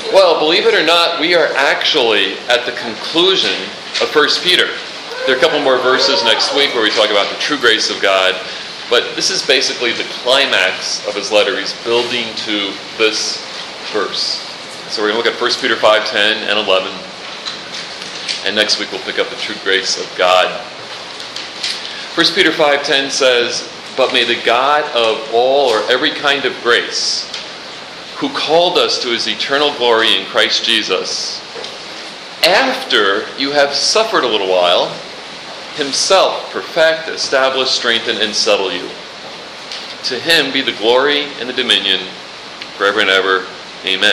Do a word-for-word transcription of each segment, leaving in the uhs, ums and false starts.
Well, believe it or not, we are actually at the conclusion of First Peter. There are a couple more verses next week where we talk about the true grace of God, but this is basically the climax of his letter. He's building to this verse. So we're going to look at First Peter five, ten, and eleven. And next week we'll pick up the true grace of God. First Peter five ten says, "But may the God of all or every kind of grace, who called us to his eternal glory in Christ Jesus, after you have suffered a little while, himself perfect, establish, strengthen, and settle you. To him be the glory and the dominion forever and ever. Amen."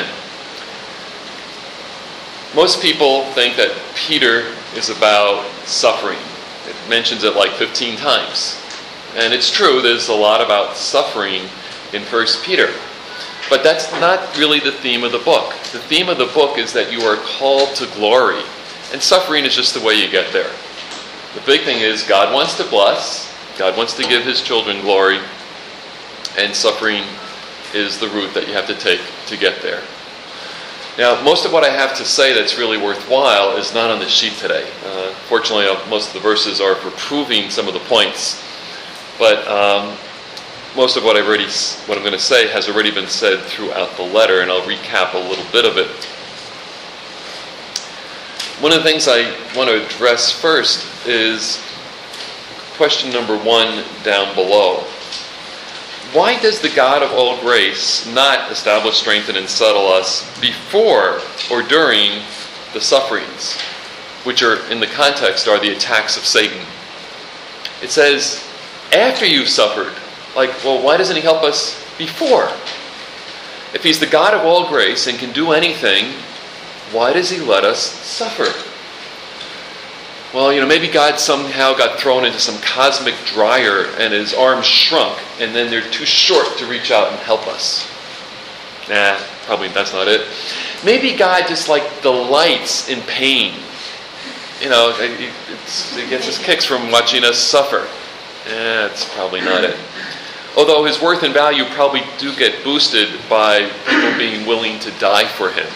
Most people think that Peter is about suffering. It mentions it like fifteen times. And it's true, there's a lot about suffering in First Peter. But that's not really the theme of the book. The theme of the book is that you are called to glory. And suffering is just the way you get there. The big thing is God wants to bless. God wants to give his children glory. And suffering is the route that you have to take to get there. Now, most of what I have to say that's really worthwhile is not on the sheet today. Uh, fortunately, uh, most of the verses are for proving some of the points. But um, most of what I've already, what I'm going to say has already been said throughout the letter, and I'll recap a little bit of it. One of the things I want to address first is question number one down below. Why does the God of all grace not establish, strengthen, and settle us before or during the sufferings, which are, in the context, are the attacks of Satan? It says, after you've suffered. Like, well, why doesn't he help us before? If he's the God of all grace and can do anything, why does he let us suffer? Well, you know, maybe God somehow got thrown into some cosmic dryer and his arms shrunk, and then they're too short to reach out and help us. Nah, probably that's not it. Maybe God just like delights in pain. You know, he, it's, he gets his kicks from watching us suffer. Eh, that's probably not it. Although his worth and value probably do get boosted by people being willing to die for him.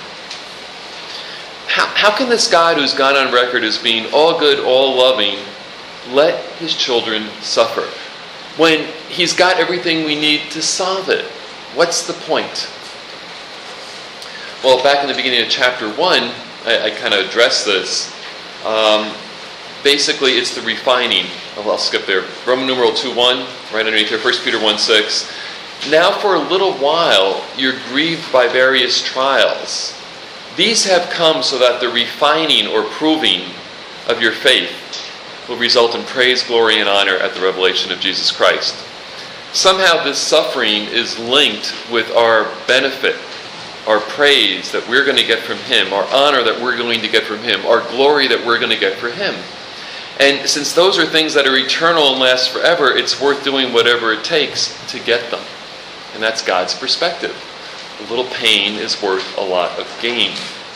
How, how can this God who's gone on record as being all good, all loving, let his children suffer when he's got everything we need to solve it? What's the point? Well, back in the beginning of chapter one, I, I kind of addressed this. Um, basically, it's the refining. Oh, I'll skip there. Roman numeral two one, right underneath here, First Peter one six. Now for a little while you're grieved by various trials. These have come so that the refining or proving of your faith will result in praise, glory, and honor at the revelation of Jesus Christ. Somehow this suffering is linked with our benefit, our praise that we're going to get from him, our honor that we're going to get from him, our glory that we're going to get from him. And since those are things that are eternal and last forever, it's worth doing whatever it takes to get them. And that's God's perspective. A little pain is worth a lot of gain.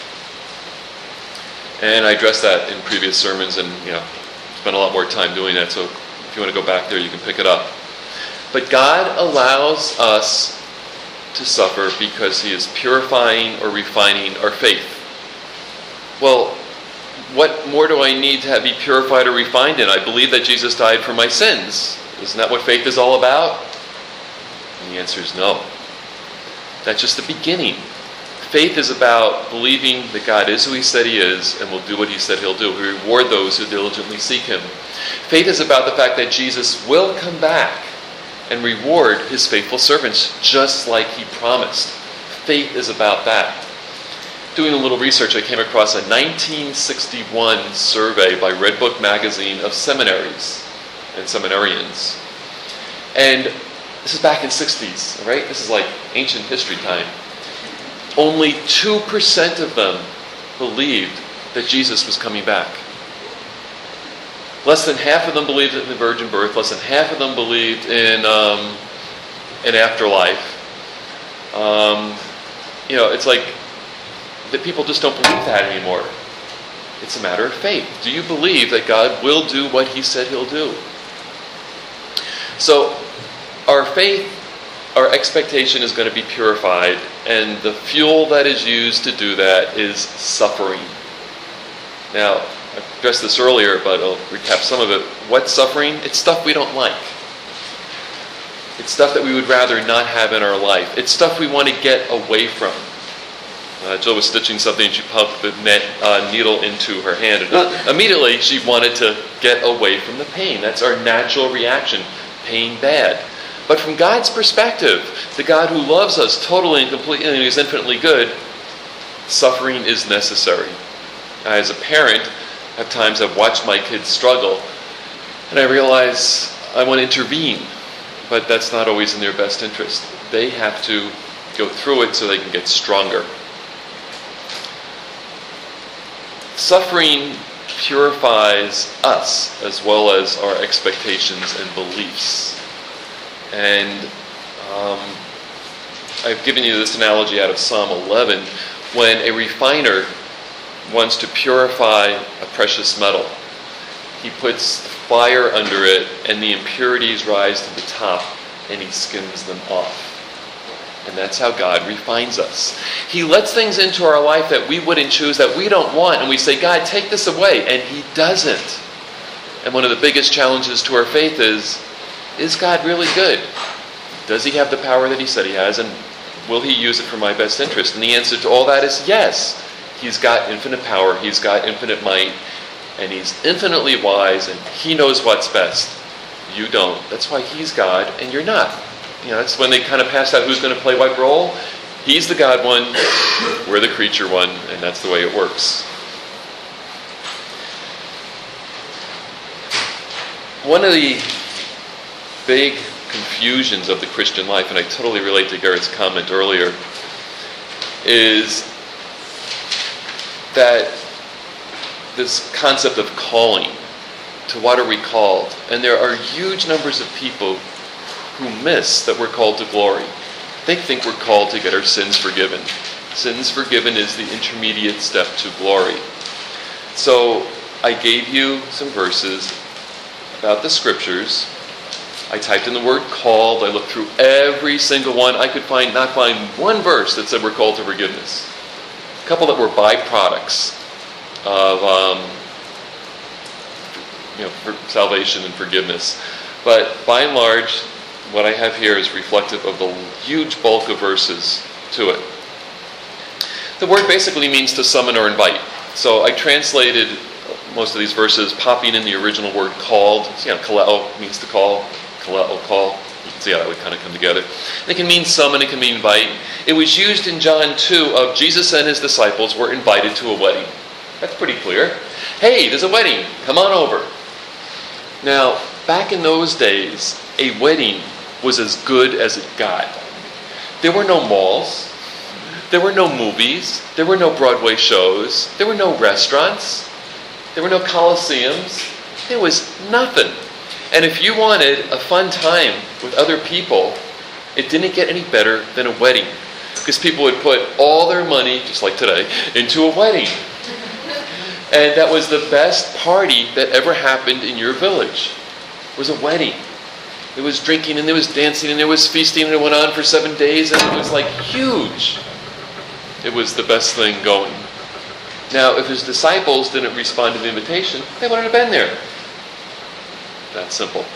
And I addressed that in previous sermons, and you know, spent a lot more time doing that, so if you want to go back there, you can pick it up. But God allows us to suffer because he is purifying or refining our faith. Well, what more do I need to have be purified or refined in? I believe that Jesus died for my sins. Isn't that what faith is all about? And the answer is no. That's just the beginning. Faith is about believing that God is who he said he is and will do what he said he'll do. He'll reward those who diligently seek him. Faith is about the fact that Jesus will come back and reward his faithful servants just like he promised. Faith is about that. Doing a little research, I came across a nineteen sixty-one survey by Red Book magazine of seminaries and seminarians. And this is back in the sixties, right? This is like ancient history time. Only two percent of them believed that Jesus was coming back. Less than half of them believed in the virgin birth. Less than half of them believed in um, an afterlife. Um, you know, it's like that people just don't believe that anymore. It's a matter of faith. Do you believe that God will do what he said he'll do? So, our faith our expectation is going to be purified, and the fuel that is used to do that is suffering. Now, I addressed this earlier, but I'll recap some of it. What's suffering? It's stuff we don't like. It's stuff that we would rather not have in our life. It's stuff we want to get away from. Uh, Jill was stitching something, and she poked the net, uh, needle into her hand. And uh, immediately, she wanted to get away from the pain. That's our natural reaction. Pain, bad. But from God's perspective, the God who loves us totally and completely and is infinitely good, suffering is necessary. As a parent, at times I've watched my kids struggle, and I realize I want to intervene, but that's not always in their best interest. They have to go through it so they can get stronger. Suffering purifies us as well as our expectations and beliefs. And um, I've given you this analogy out of Psalm eleven. When a refiner wants to purify a precious metal, he puts fire under it and the impurities rise to the top and he skims them off. And that's how God refines us. He lets things into our life that we wouldn't choose, that we don't want, and we say, God, take this away, and He doesn't. And one of the biggest challenges to our faith is, is God really good? Does He have the power that He said He has, and will He use it for my best interest? And the answer to all that is yes. He's got infinite power, He's got infinite might, and He's infinitely wise, and He knows what's best. You don't. That's why He's God, and you're not. You know, that's when they kind of passed out who's going to play what role. He's the God one, we're the creature one, and that's the way it works. One of the big confusions of the Christian life, and I totally relate to Garrett's comment earlier, is that this concept of calling. To what are we called? And there are huge numbers of people who miss that we're called to glory. They think we're called to get our sins forgiven. Sins forgiven is the intermediate step to glory. So I gave you some verses about the scriptures. I typed in the word called. I looked through every single one. I could find not find one verse that said we're called to forgiveness. A couple that were byproducts of um, you know, for salvation and forgiveness. But by and large, what I have here is reflective of the huge bulk of verses to it. The word basically means to summon or invite. So I translated most of these verses, popping in the original word called. So, you know, kaleo means to call. Kaleo, call. You can see how that would kind of come together. And it can mean summon, it can mean invite. It was used in John two of Jesus and his disciples were invited to a wedding. That's pretty clear. Hey, there's a wedding. Come on over. Now, back in those days, a wedding was as good as it got. There were no malls. There were no movies. There were no Broadway shows. There were no restaurants. There were no coliseums. There was nothing. And if you wanted a fun time with other people, it didn't get any better than a wedding. Because people would put all their money, just like today, into a wedding. And that was the best party that ever happened in your village. It was a wedding. There was drinking and there was dancing and there was feasting and it went on for seven days and it was like huge. It was the best thing going. Now, if his disciples didn't respond to the invitation, they wouldn't have been there. That's simple.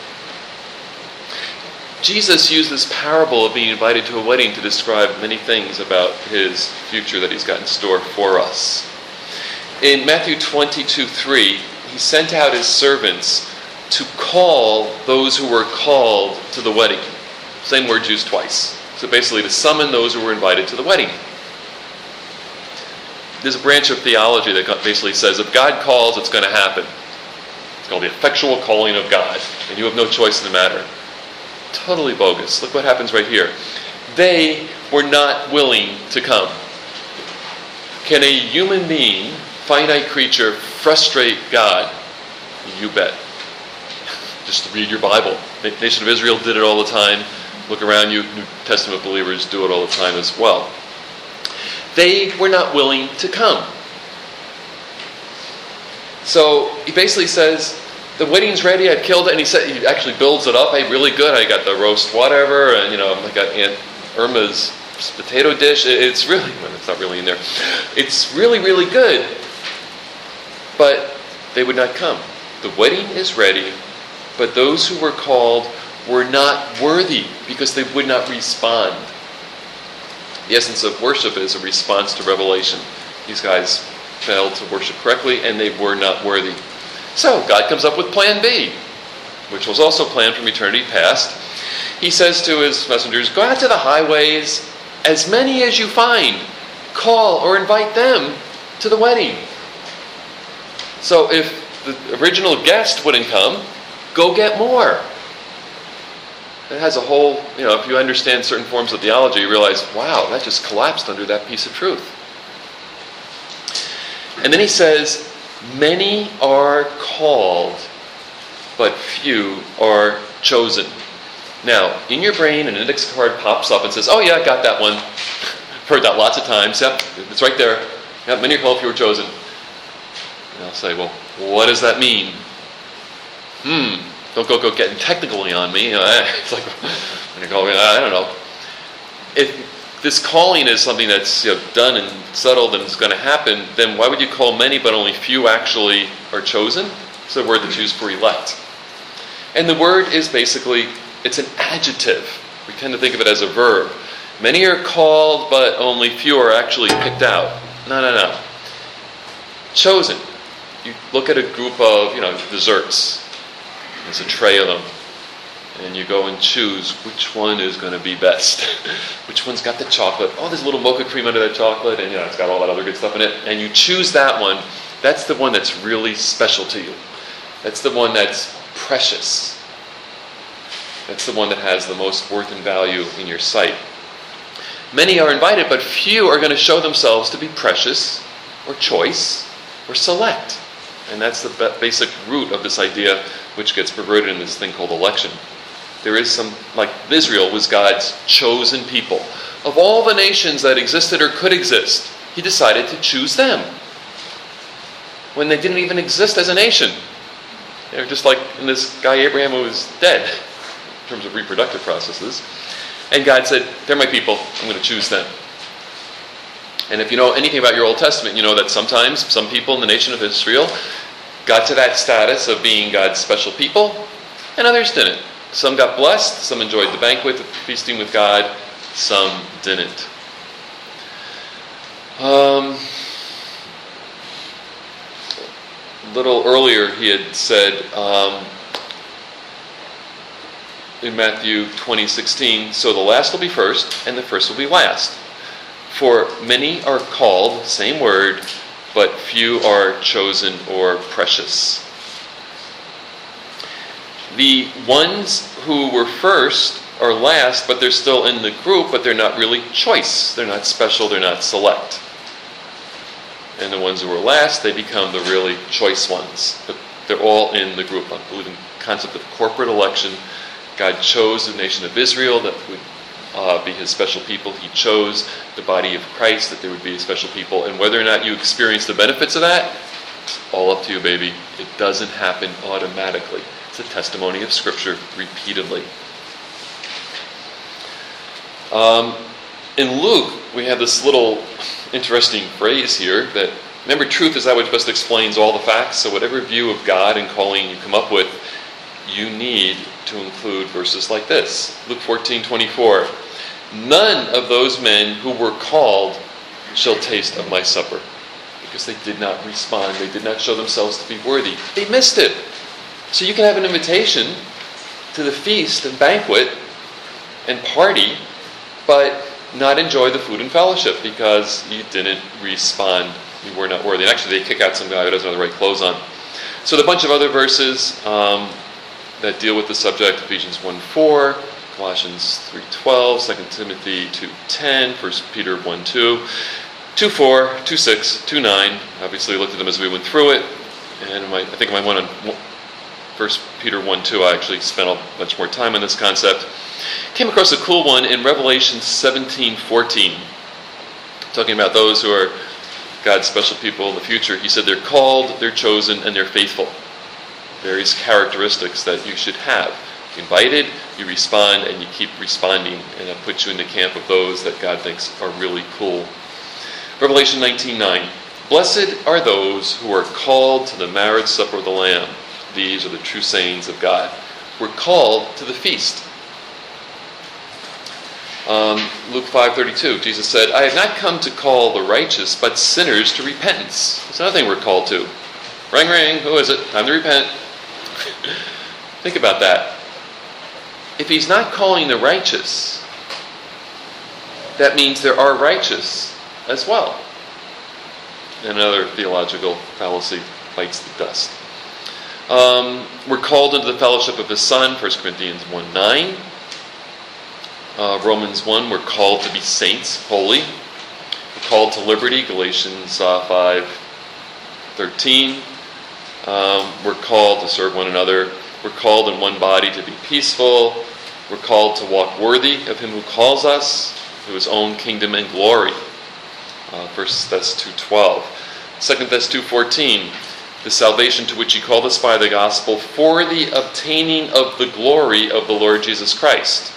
Jesus used this parable of being invited to a wedding to describe many things about his future that he's got in store for us. In Matthew twenty-two three, he sent out his servants to call those who were called to the wedding. Same word used twice. So basically to summon those who were invited to the wedding. There's a branch of theology that basically says if God calls, it's going to happen. It's called the effectual calling of God, and you have no choice in the matter. Totally bogus. Look what happens right here. They were not willing to come. Can a human being, finite creature, frustrate God? You bet. Just read your Bible. The nation of Israel did it all the time. Look around you, New Testament believers do it all the time as well. They were not willing to come. So he basically says, the wedding's ready, I've killed it. And he said, he actually builds it up. Hey, really good. I got the roast whatever, and, you know, I got Aunt Irma's potato dish. It's really, well, it's not really in there. It's really, really good. But they would not come. The wedding is ready, but those who were called were not worthy because they would not respond. The essence of worship is a response to revelation. These guys failed to worship correctly, and they were not worthy. So God comes up with plan B, which was also planned from eternity past. He says to his messengers, go out to the highways, as many as you find, call or invite them to the wedding. So if the original guest wouldn't come, go get more. It has a whole, you know, if you understand certain forms of theology, you realize, wow, that just collapsed under that piece of truth. And then he says, many are called, but few are chosen. Now, in your brain, an index card pops up and says, oh yeah, I got that one. Heard that lots of times. Yep, it's right there. Yep, many are called, few are chosen. And I'll say, well, what does that mean? Hmm, don't go, go getting technically on me. You know, it's like, when you call me, I don't know. If this calling is something that's, you know, done and settled and is going to happen, then why would you call many but only few actually are chosen? It's the word that's used for elect. And the word is basically, it's an adjective. We tend to think of it as a verb. Many are called, but only few are actually picked out. No, no, no. Chosen. You look at a group of, you know, desserts. There's a tray of them. And you go and choose which one is going to be best. Which one's got the chocolate. Oh, there's a little mocha cream under that chocolate, and, you know, it's got all that other good stuff in it. And you choose that one. That's the one that's really special to you. That's the one that's precious. That's the one that has the most worth and value in your sight. Many are invited, but few are going to show themselves to be precious or choice or select. And that's the basic root of this idea, which gets perverted in this thing called election. There is some, like Israel was God's chosen people. Of all the nations that existed or could exist, he decided to choose them when they didn't even exist as a nation. They're just like in this guy Abraham who was dead in terms of reproductive processes. And God said, they're my people, I'm going to choose them. And if you know anything about your Old Testament, you know that sometimes some people in the nation of Israel got to that status of being God's special people, and others didn't. Some got blessed, some enjoyed the banquet, the feasting with God, some didn't. Um, a little earlier he had said um, in Matthew twenty sixteen, so the last will be first, and the first will be last. For many are called, same word, but few are chosen or precious. The ones who were first are last, but they're still in the group, but they're not really choice. They're not special, they're not select. And the ones who were last, they become the really choice ones. But they're all in the group. I believe in the concept of corporate election. God chose the nation of Israel that would uh, be his special people. He chose the body of Christ that there would be a special people. And whether or not you experience the benefits of that, it's all up to you, baby. It doesn't happen automatically. It's a testimony of Scripture repeatedly. Um, in Luke, we have this little interesting phrase here that, remember, truth is that which best explains all the facts. So whatever view of God and calling you come up with, you need to include verses like this. Luke fourteen twenty-four. None of those men who were called shall taste of my supper, because they did not respond. They did not show themselves to be worthy. They missed it. So you can have an invitation to the feast and banquet and party, but not enjoy the food and fellowship because you didn't respond. You were not worthy. And actually, they kick out some guy who doesn't have the right clothes on. So there are a bunch of other verses um, that deal with the subject. Ephesians one four, Colossians three twelve, Second Timothy two ten, First Peter one two, two four, two six, two nine. Obviously, I looked at them as we went through it. And my, I think my one on First Peter one two, I actually spent a bunch more time on this concept. Came across a cool one in Revelation seventeen fourteen, talking about those who are God's special people in the future. He said they're called, they're chosen, and they're faithful. various characteristics that you should have. Invited, you respond, and you keep responding, and that puts you in the camp of those that God thinks are really cool. Revelation nineteen nine. Blessed are those who are called to the marriage supper of the Lamb. These are the true sayings of God. We're called to the feast. Um, Luke five thirty-two, Jesus said, I have not come to call the righteous, but sinners to repentance. That's another thing we're called to. Ring, ring, who is it? Time to repent. Think about that. If he's not calling the righteous, that means there are righteous as well. Another theological fallacy bites the dust. Um, we're called into the fellowship of his Son, First Corinthians one nine. Uh, Romans one, we're called to be saints, holy. We're called to liberty, Galatians uh, five thirteen. Um, we're called to serve one another. We're called in one body to be peaceful. We're called to walk worthy of him who calls us, to his own kingdom and glory. Uh, First Thess two twelve. Second Thess two fourteen. The salvation to which he called us by the gospel for the obtaining of the glory of the Lord Jesus Christ.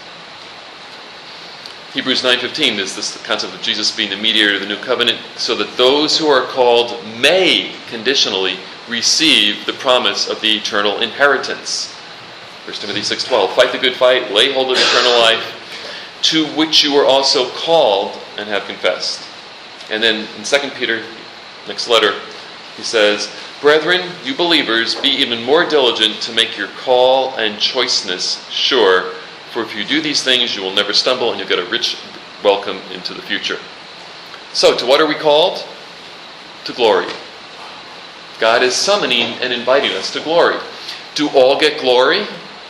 Hebrews nine fifteen is this the concept of Jesus being the mediator of the new covenant, so that those who are called may conditionally receive the promise of the eternal inheritance. First Timothy six twelve. Fight the good fight, lay hold of eternal life, to which you were also called and have confessed. And then in Second Peter, next letter, he says, Brethren, you believers, be even more diligent to make your call and choiceness sure. For if you do these things, you will never stumble, and you'll get a rich welcome into the future. So, to what are we called? To glory. God is summoning and inviting us to glory. Do all get glory?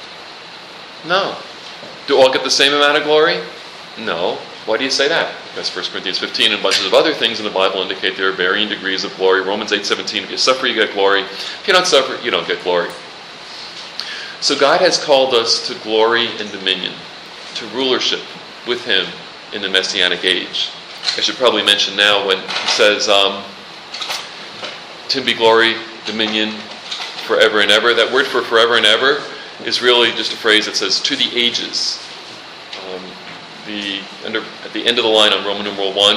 No. Do all get the same amount of glory? No. Why do you say that? Because First Corinthians fifteen and bunches of other things in the Bible indicate there are varying degrees of glory. Romans eight seventeen, if you suffer, you get glory. If you don't suffer, you don't get glory. So God has called us to glory and dominion, to rulership with him in the Messianic age. I should probably mention now when he says, um, to him be glory, dominion, forever and ever. That word for forever and ever is really just a phrase that says to the ages. Um, the under, at the end of the line on Roman numeral one,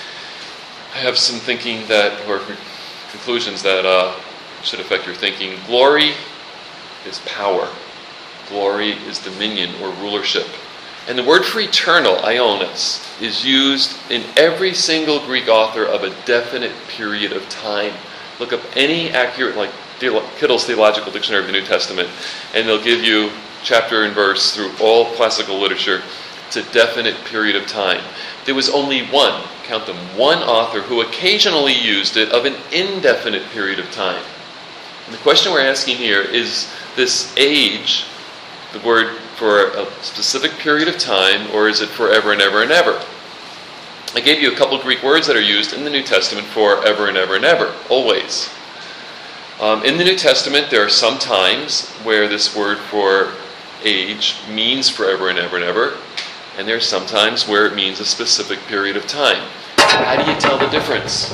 I have some thinking that, or conclusions that uh, should affect your thinking. Glory is power. Glory is dominion or rulership. And the word for eternal, ionos, is used in every single Greek author of a definite period of time. Look up any accurate, like Kittle's Theological Dictionary of the New Testament, and they'll give you chapter and verse through all classical literature. It's a definite period of time. There was only one, count them, one author who occasionally used it of an indefinite period of time. And the question we're asking here is this age, the word for a specific period of time, or is it forever and ever and ever? I gave you a couple Greek words that are used in the New Testament for ever and ever and ever, always. Um, in the New Testament, there are some times where this word for age means forever and ever and ever, and there are some times where it means a specific period of time. How do you tell the difference?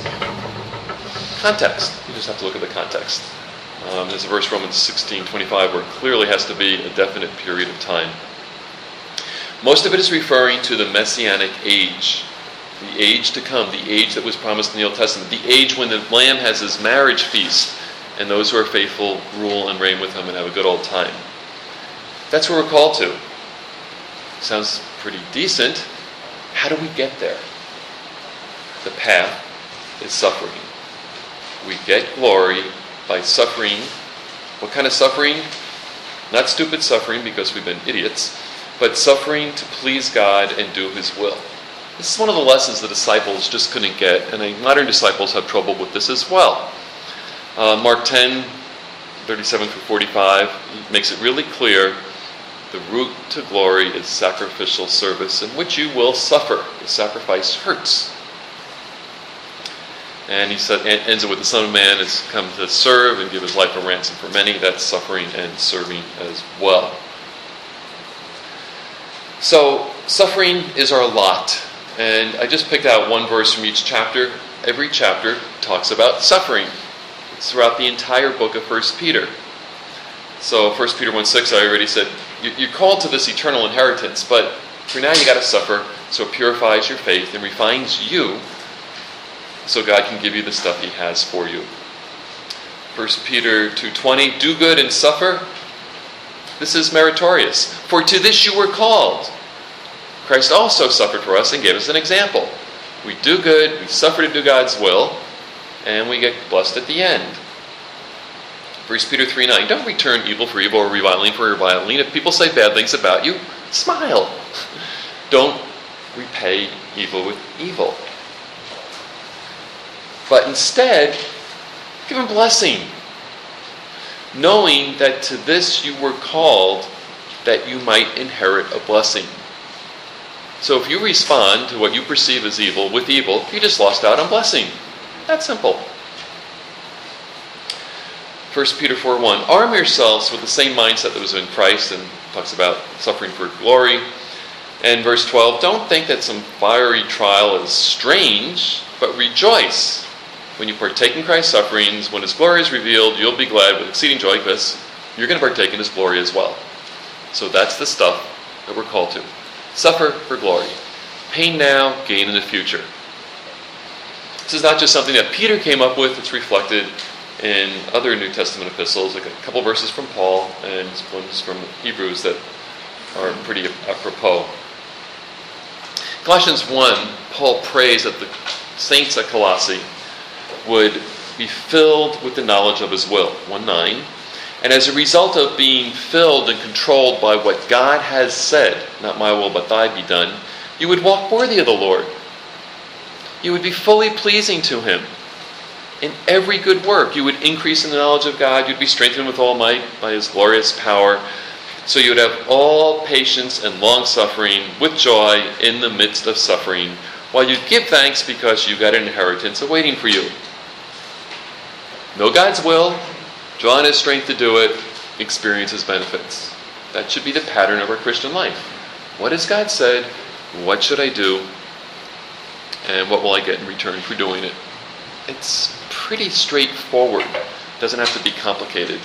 Context. You just have to look at the context. Um, there's a verse, Romans sixteen twenty-five, where it clearly has to be a definite period of time. Most of it is referring to the Messianic age, the age to come, the age that was promised in the Old Testament, the age when the Lamb has his marriage feast, and those who are faithful rule and reign with him and have a good old time. That's what we're called to. Sounds pretty decent. How do we get there? The path is suffering. We get glory by suffering. What kind of suffering? Not stupid suffering because we've been idiots, but suffering to please God and do his will. This is one of the lessons the disciples just couldn't get, and the modern disciples have trouble with this as well. Uh, Mark ten, thirty-seven through forty-five makes it really clear the route to glory is sacrificial service, in which you will suffer. The sacrifice hurts. And he said, ends it with the Son of Man has come to serve and give his life a ransom for many. That's suffering and serving as well. So, suffering is our lot. And I just picked out one verse from each chapter. Every chapter talks about suffering. It's throughout the entire book of First Peter. So First Peter one six, I already said, you're called to this eternal inheritance, but for now you got to suffer, so it purifies your faith and refines you so God can give you the stuff he has for you. First Peter two twenty, do good and suffer. This is meritorious. For to this you were called. Christ also suffered for us and gave us an example. We do good, we suffer to do God's will, and we get blessed at the end. First Peter three nine, don't return evil for evil or reviling for reviling. If people say bad things about you, smile. Don't repay evil with evil. But instead, give them blessing, knowing that to this you were called, that you might inherit a blessing. So if you respond to what you perceive as evil with evil, you just lost out on blessing. That's simple. First Peter four one, arm yourselves with the same mindset that was in Christ, and talks about suffering for glory. And verse twelve, don't think that some fiery trial is strange, but rejoice when you partake in Christ's sufferings. When his glory is revealed, you'll be glad with exceeding joy, because you're going to partake in his glory as well. So that's the stuff that we're called to. Suffer for glory. Pain now, gain in the future. This is not just something that Peter came up with. It's reflected in other New Testament epistles, like a couple verses from Paul and ones from Hebrews that are pretty apropos. Colossians one, Paul prays that the saints at Colossae would be filled with the knowledge of his will, one nine. And as a result of being filled and controlled by what God has said, not my will but thy be done, you would walk worthy of the Lord. You would be fully pleasing to him in every good work. You would increase in the knowledge of God. You'd be strengthened with all might by his glorious power. So you would have all patience and long-suffering with joy in the midst of suffering, while you give thanks because you got an inheritance awaiting for you. Know God's will, draw on his strength to do it, experience his benefits. That should be the pattern of our Christian life. What has God said? What should I do? And what will I get in return for doing it? It's pretty straightforward. It doesn't have to be complicated.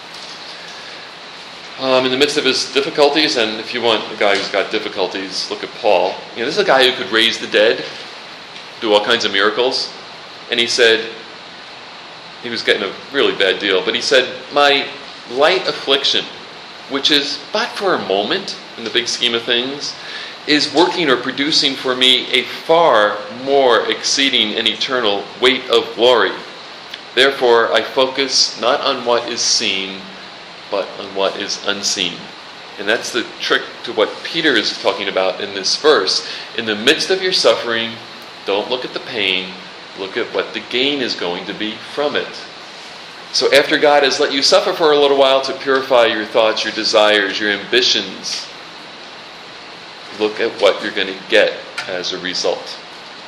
Um, in the midst of his difficulties, and if you want a guy who's got difficulties, look at Paul. You know, this is a guy who could raise the dead, do all kinds of miracles. And he said, he was getting a really bad deal, but he said, my light affliction, which is but for a moment in the big scheme of things, is working or producing for me a far more exceeding and eternal weight of glory. Therefore, I focus not on what is seen, but on what is unseen. And that's the trick to what Peter is talking about in this verse. In the midst of your suffering, don't look at the pain, look at what the gain is going to be from it. So after God has let you suffer for a little while to purify your thoughts, your desires, your ambitions, look at what you're going to get as a result.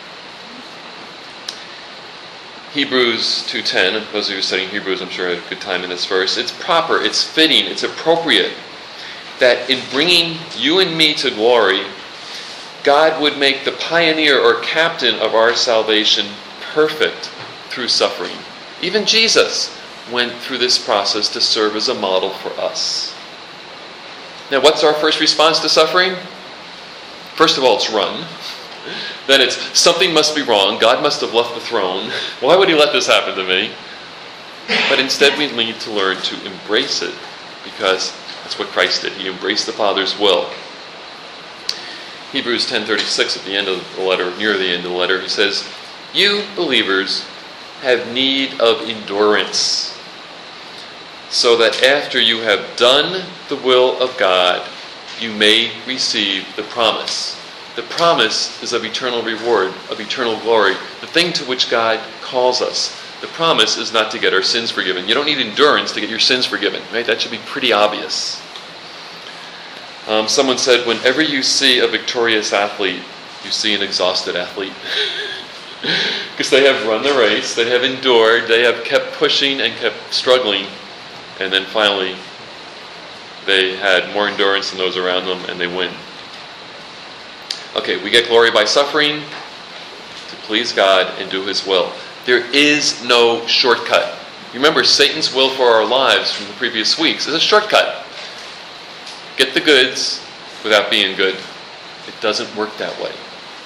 Hebrews two ten, and those of you studying Hebrews, I'm sure had a good time in this verse. It's proper, it's fitting, it's appropriate that in bringing you and me to glory, God would make the pioneer or captain of our salvation perfect through suffering. Even Jesus went through this process to serve as a model for us. Now, what's our first response to suffering? First of all, it's run. Then it's something must be wrong. God must have left the throne. Why would he let this happen to me? But instead we need to learn to embrace it, because that's what Christ did. He embraced the Father's will. Hebrews ten thirty-six at the end of the letter, near the end of the letter, he says, you believers have need of endurance, so that after you have done the will of God, you may receive the promise. The promise is of eternal reward, of eternal glory, the thing to which God calls us. The promise is not to get our sins forgiven. You don't need endurance to get your sins forgiven, right? That should be pretty obvious. Um, someone said, whenever you see a victorious athlete, you see an exhausted athlete. Because they have run the race, they have endured, they have kept pushing and kept struggling, and then finally they had more endurance than those around them, and they win. Okay, we get glory by suffering to please God and do his will. There is no shortcut. You remember, Satan's will for our lives from the previous weeks is a shortcut. Get the goods without being good. It doesn't work that way.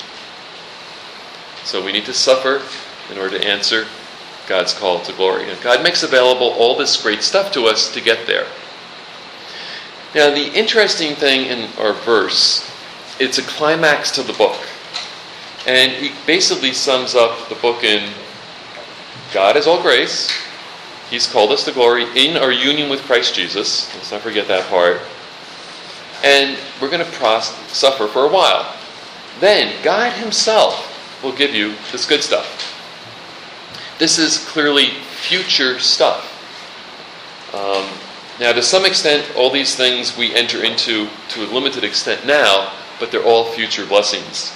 So we need to suffer in order to answer God's call to glory. And God makes available all this great stuff to us to get there. Now, the interesting thing in our verse, it's a climax to the book. And he basically sums up the book in God is all grace. He's called us to glory in our union with Christ Jesus. Let's not forget that part. And we're going to pros- suffer for a while. Then God himself will give you this good stuff. This is clearly future stuff. Um, now, to some extent, all these things we enter into to a limited extent now, but they're all future blessings.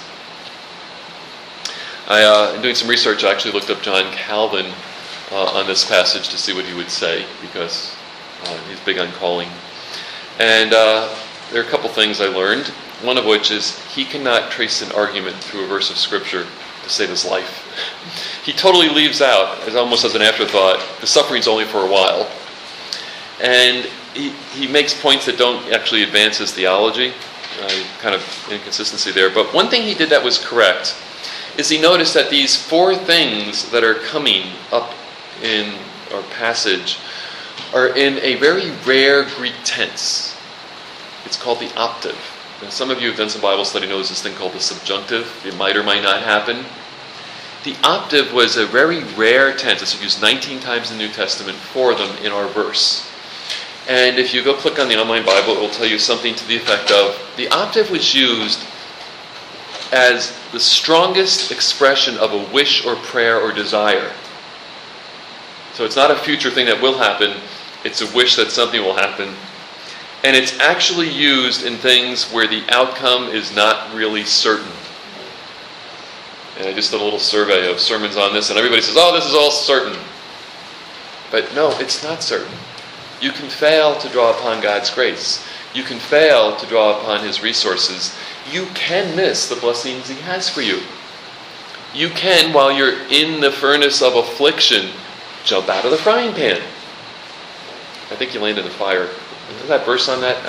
I, uh, in doing some research, I actually looked up John Calvin uh, on this passage to see what he would say, because uh, he's big on calling. And uh, there are a couple things I learned, one of which is he cannot trace an argument through a verse of Scripture to save his life. He totally leaves out, as almost as an afterthought, the suffering's only for a while. And he, he makes points that don't actually advance his theology. Uh, kind of inconsistency there. But one thing he did that was correct is he noticed that these four things that are coming up in our passage are in a very rare Greek tense. It's called the optive. Now, some of you who've done some Bible study knows this thing called the subjunctive. It might or might not happen. The optive was a very rare tense. It's used nineteen times in the New Testament, for them in our verse. And if you go click on the online Bible, it will tell you something to the effect of, the optive was used as the strongest expression of a wish or prayer or desire. So it's not a future thing that will happen, it's a wish that something will happen. And it's actually used in things where the outcome is not really certain. And I just did a little survey of sermons on this, and everybody says, oh, this is all certain. But no, it's not certain. You can fail to draw upon God's grace. You can fail to draw upon his resources. You can miss the blessings he has for you. You can, while you're in the furnace of affliction, jump out of the frying pan. I think you land in the fire. Is that verse on that?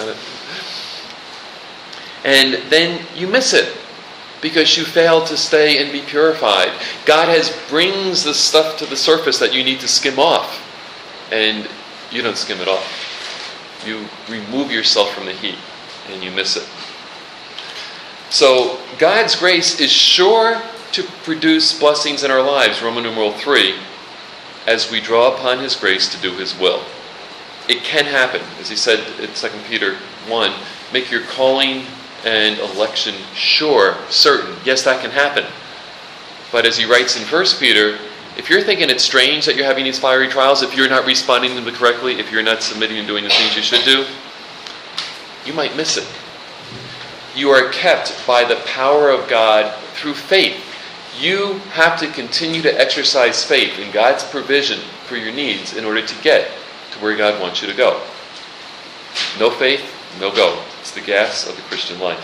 And then you miss it because you fail to stay and be purified. God has brings the stuff to the surface that you need to skim off. And you don't skim it off. You remove yourself from the heat and you miss it. So God's grace is sure to produce blessings in our lives, Roman numeral three, as we draw upon his grace to do his will. It can happen. As he said in Second Peter one, make your calling and election sure, certain. Yes, that can happen. But as he writes in First Peter, if you're thinking it's strange that you're having these fiery trials, if you're not responding to them correctly, if you're not submitting and doing the things you should do, you might miss it. You are kept by the power of God through faith. You have to continue to exercise faith in God's provision for your needs in order to get to where God wants you to go. No faith, no go. It's the gas of the Christian life.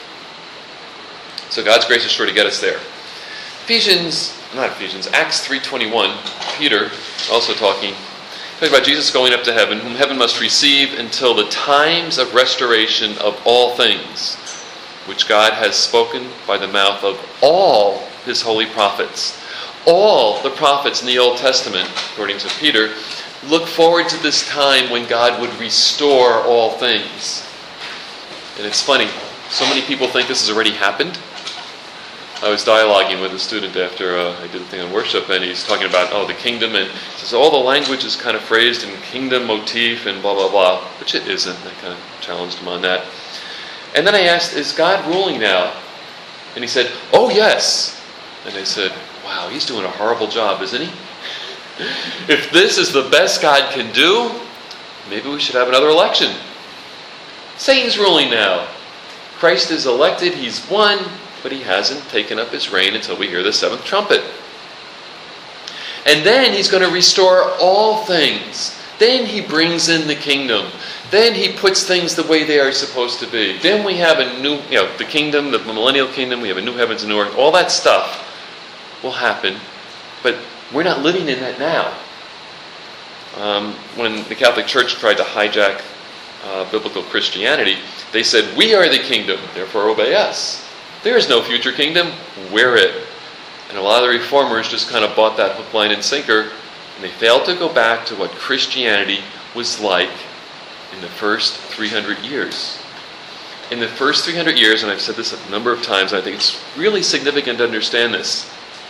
So God's grace is sure to get us there. Ephesians, not Ephesians, Acts three twenty-one, Peter also talking, talking about Jesus going up to heaven, whom heaven must receive until the times of restoration of all things, which God has spoken by the mouth of all his holy prophets. All the prophets in the Old Testament, according to Peter, look forward to this time when God would restore all things. And it's funny, so many people think this has already happened. I was dialoguing with a student after uh, I did a thing on worship, and he's talking about, oh, the kingdom, and he says, all the language is kind of phrased in kingdom motif and blah, blah, blah, which it isn't. I kind of challenged him on that. And then I asked, is God ruling now? And he said, oh, yes. And I said, wow, he's doing a horrible job, isn't he? If this is the best God can do, maybe we should have another election. Satan's ruling now. Christ is elected, he's won, but he hasn't taken up his reign until we hear the seventh trumpet. And then he's going to restore all things. Then he brings in the kingdom. Then he puts things the way they are supposed to be. Then we have a new, you know, the kingdom, the millennial kingdom, we have a new heavens and new earth. All that stuff will happen, but we're not living in that now. Um, when the Catholic Church tried to hijack uh, biblical Christianity, they said, "We are the kingdom, therefore obey us. There is no future kingdom, we're it." And a lot of the reformers just kind of bought that hook, line, and sinker, and they failed to go back to what Christianity was like in the first three hundred years. In the first three hundred years, and I've said this a number of times, and I think it's really significant to understand this,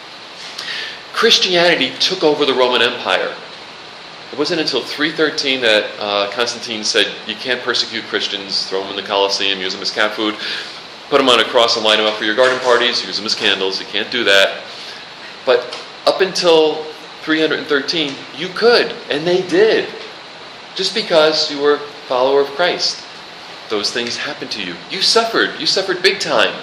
Christianity took over the Roman Empire. It wasn't until three thirteen that uh, Constantine said, you can't persecute Christians, throw them in the Colosseum, use them as cat food, put them on a cross and line them up for your garden parties, use them as candles, you can't do that. But up until three hundred thirteen, you could, and they did, just because you were a follower of Christ. Those things happened to you. You suffered. You suffered big time.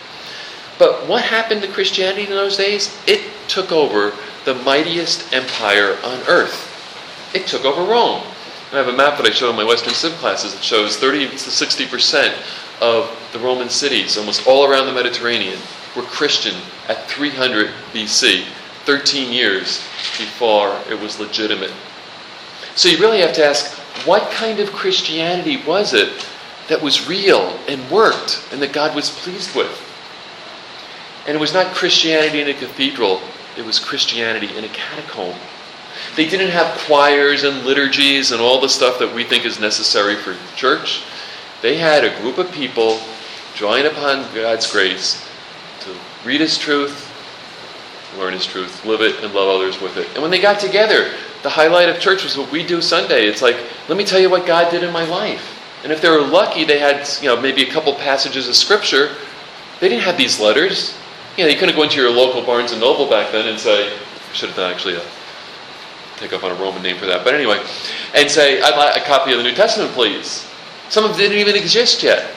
But what happened to Christianity in those days? It took over the mightiest empire on earth. It took over Rome. I have a map that I show in my Western Civ classes that shows thirty to sixty percent of the Roman cities, almost all around the Mediterranean, were Christian at three hundred B C, thirteen years before it was legitimate. So you really have to ask, what kind of Christianity was it that was real and worked and that God was pleased with? And it was not Christianity in a cathedral, it was Christianity in a catacomb. They didn't have choirs and liturgies and all the stuff that we think is necessary for church. They had a group of people drawing upon God's grace to read His truth, learn His truth, live it, and love others with it. And when they got together, the highlight of church was what we do Sunday. It's like, let me tell you what God did in my life. And if they were lucky, they had, you know, maybe a couple passages of Scripture. They didn't have these letters. You know, you couldn't go into your local Barnes and Noble back then and say, I should have done actually a take up on a Roman name for that, but anyway, and say, I'd like a copy of the New Testament, please. Some of them didn't even exist yet.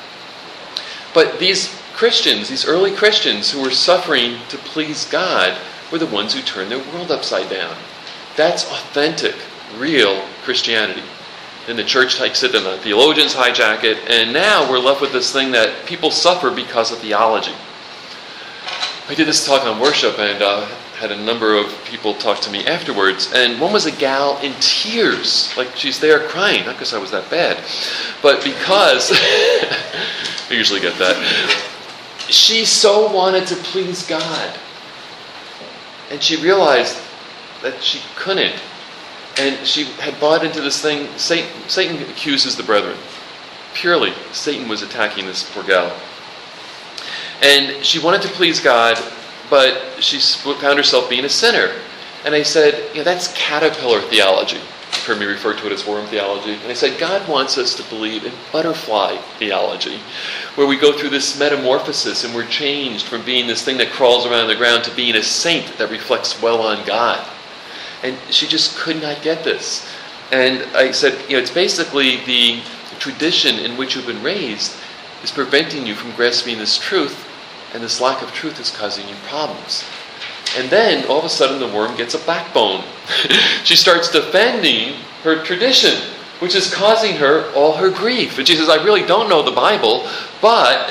But these Christians, these early Christians who were suffering to please God, were the ones who turned their world upside down. That's authentic, real Christianity. Then the church takes it, and the theologians hijack it, and now we're left with this thing that people suffer because of theology. I did this talk on worship, and uh, had a number of people talk to me afterwards, and one was a gal in tears, like she's there crying, not because I was that bad, but because, I usually get that, she so wanted to please God, and she realized that she couldn't, and she had bought into this thing. Satan, Satan accuses the brethren. Purely, Satan was attacking this poor gal. And she wanted to please God, but she found herself being a sinner. And I said, you know, that's caterpillar theology. You've heard me refer to it as worm theology. And I said, God wants us to believe in butterfly theology, where we go through this metamorphosis and we're changed from being this thing that crawls around the ground to being a saint that reflects well on God. And she just could not get this. And I said, you know, it's basically the tradition in which you've been raised is preventing you from grasping this truth, and this lack of truth is causing you problems. And then, all of a sudden, the worm gets a backbone. She starts defending her tradition, which is causing her all her grief. And she says, I really don't know the Bible, but...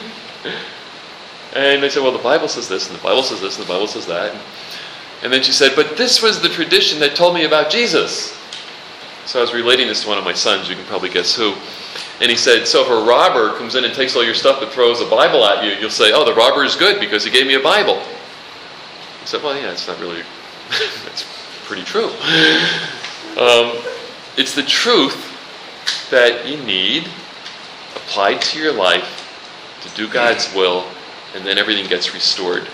And I said, well, the Bible says this, and the Bible says this, and the Bible says that. And then she said, but this was the tradition that told me about Jesus. So I was relating this to one of my sons, you can probably guess who. And he said, so if a robber comes in and takes all your stuff but throws a Bible at you, you'll say, oh, the robber is good because he gave me a Bible. He said, well, yeah, it's not really, that's pretty true. Um, it's the truth that you need applied to your life to do God's will, and then everything gets restored.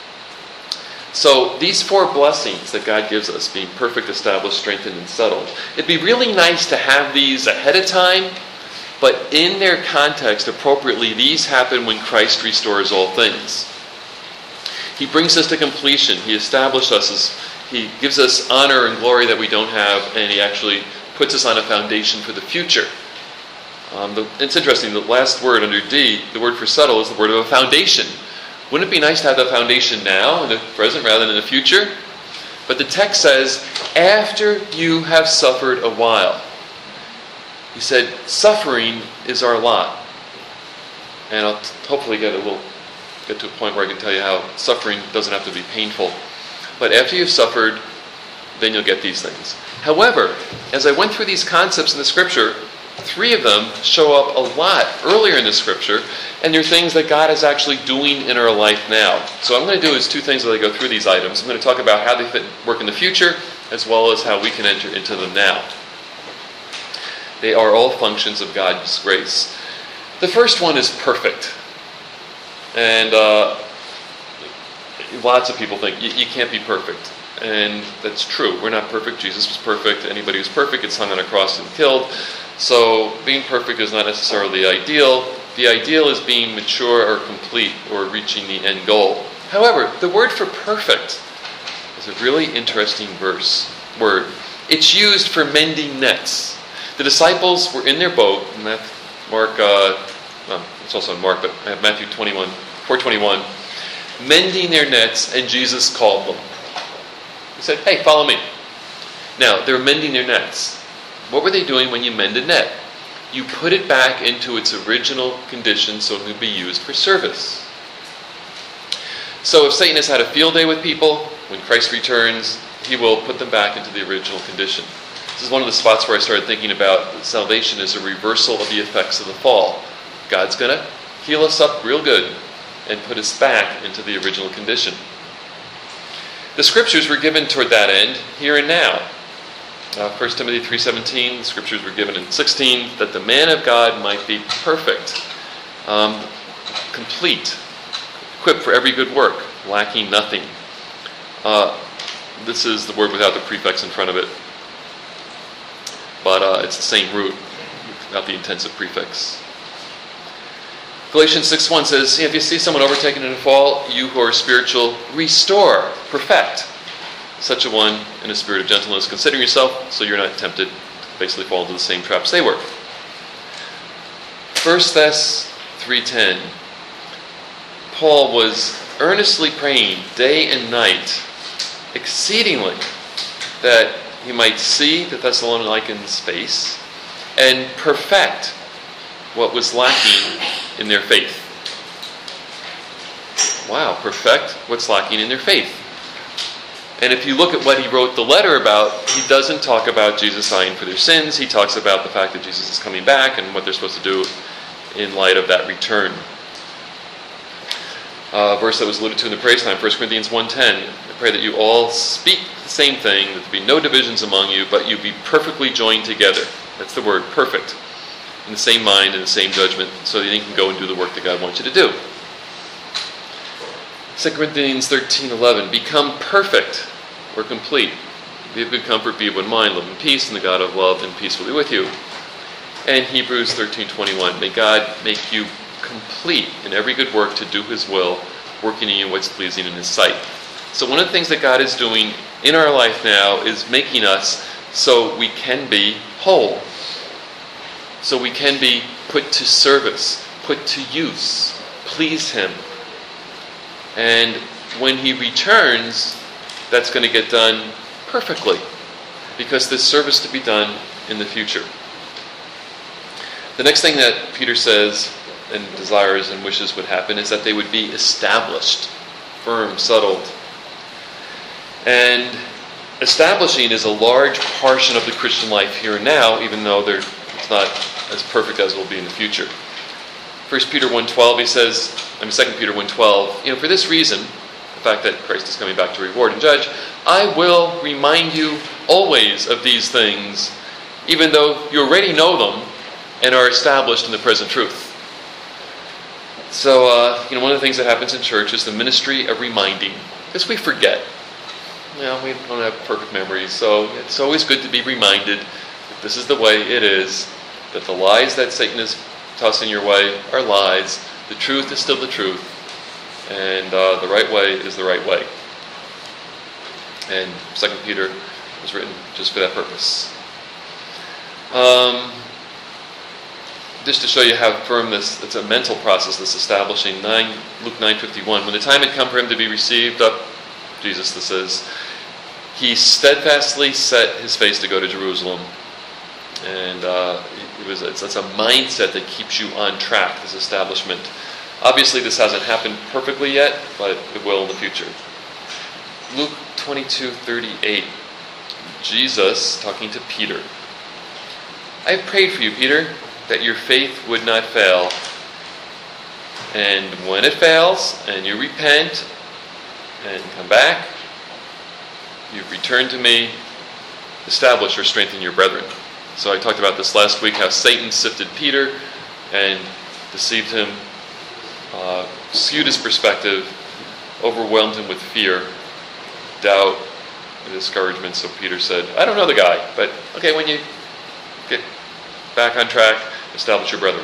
So these four blessings that God gives us, being perfect, established, strengthened, and settled, it'd be really nice to have these ahead of time, but in their context, appropriately, these happen when Christ restores all things. He brings us to completion. He establishes us as, He gives us honor and glory that we don't have, and He actually puts us on a foundation for the future. Um, the, it's interesting, the last word under D, the word for settle, is the word of a foundation. Wouldn't it be nice to have the foundation now, in the present, rather than in the future? But the text says, after you have suffered a while. He said, suffering is our lot. And I'll t- hopefully get a little, get to a point where I can tell you how suffering doesn't have to be painful. But after you've suffered, then you'll get these things. However, as I went through these concepts in the Scripture, three of them show up a lot earlier in the Scripture, and they're things that God is actually doing in our life now. So what I'm going to do is two things as I go through these items. I'm going to talk about how they fit work in the future, as well as how we can enter into them now. They are all functions of God's grace. The first one is perfect. And uh, lots of people think, you, you can't be perfect. And that's true. We're not perfect. Jesus was perfect. Anybody who's perfect gets hung on a cross and killed. So being perfect is not necessarily ideal. The ideal is being mature or complete or reaching the end goal. However, the word for perfect is a really interesting verse word. It's used for mending nets. The disciples were in their boat. Mark, uh, well, it's also in Mark, but I have Matthew twenty-one, four twenty-one, mending their nets, and Jesus called them. He said, "Hey, follow me." Now, they're mending their nets. What were they doing when you mend a net? You put it back into its original condition so it can be used for service. So if Satan has had a field day with people, when Christ returns, he will put them back into the original condition. This is one of the spots where I started thinking about salvation as a reversal of the effects of the fall. God's going to heal us up real good and put us back into the original condition. The scriptures were given toward that end, here and now. Uh, First Timothy three seventeen, the scriptures were given in sixteen, that the man of God might be perfect, um, complete, equipped for every good work, lacking nothing. Uh, this is the word without the prefix in front of it, but uh, it's the same root, without the intensive prefix. Galatians six one says, if you see someone overtaken in a fall, you who are spiritual, restore, perfect such a one in a spirit of gentleness, considering yourself so you're not tempted to basically fall into the same traps they were. First Thess three ten, Paul was earnestly praying day and night, exceedingly, that he might see the Thessalonians' face and perfect what was lacking in their faith. Wow, perfect what's lacking in their faith. And if you look at what he wrote the letter about, he doesn't talk about Jesus dying for their sins. He talks about the fact that Jesus is coming back and what they're supposed to do in light of that return. Uh, verse that was alluded to in the praise time, First Corinthians one ten. I pray that you all speak the same thing, that there be no divisions among you, but you be perfectly joined together. That's the word, perfect. In the same mind and the same judgment, so that you can go and do the work that God wants you to do. Second Corinthians thirteen eleven. Become perfect or complete. Be of good comfort, be of one mind, live in peace, and the God of love and peace will be with you. And Hebrews thirteen twenty-one. May God make you complete in every good work to do his will, working in you what's pleasing in his sight. So one of the things that God is doing in our life now is making us so we can be whole. So we can be put to service, put to use, please him. And when he returns, that's going to get done perfectly, because there's service to be done in the future. The next thing that Peter says and desires and wishes would happen is that they would be established, firm, settled. And establishing is a large portion of the Christian life here and now, even though they're, it's not as perfect as it will be in the future. First Peter one twelve, he says, I mean Second Peter one twelve, you know, for this reason, the fact that Christ is coming back to reward and judge, I will remind you always of these things, even though you already know them and are established in the present truth. So, uh, you know, one of the things that happens in church is the ministry of reminding, because we forget. You know, we don't have perfect memories, so it's always good to be reminded that this is the way it is, that the lies that Satan is tossing your way are lies, the truth is still the truth, and uh, the right way is the right way. And Second Peter was written just for that purpose. Um, just to show you how firm this, it's a mental process, this establishing. nine, Luke nine fifty-one, when the time had come for him to be received up, Jesus this is, he steadfastly set his face to go to Jerusalem. And uh, it was it's, it's a mindset that keeps you on track, this establishment. Obviously this hasn't happened perfectly yet, but it will in the future. Luke twenty-two thirty-eight. Jesus talking to Peter. I have prayed for you, Peter, that your faith would not fail. And when it fails, and you repent, and come back, you return to me, establish or strengthen your brethren. So I talked about this last week, how Satan sifted Peter and deceived him, uh, skewed his perspective, overwhelmed him with fear, doubt, and discouragement. So Peter said, I don't know the guy, but okay, when you get back on track, establish your brethren.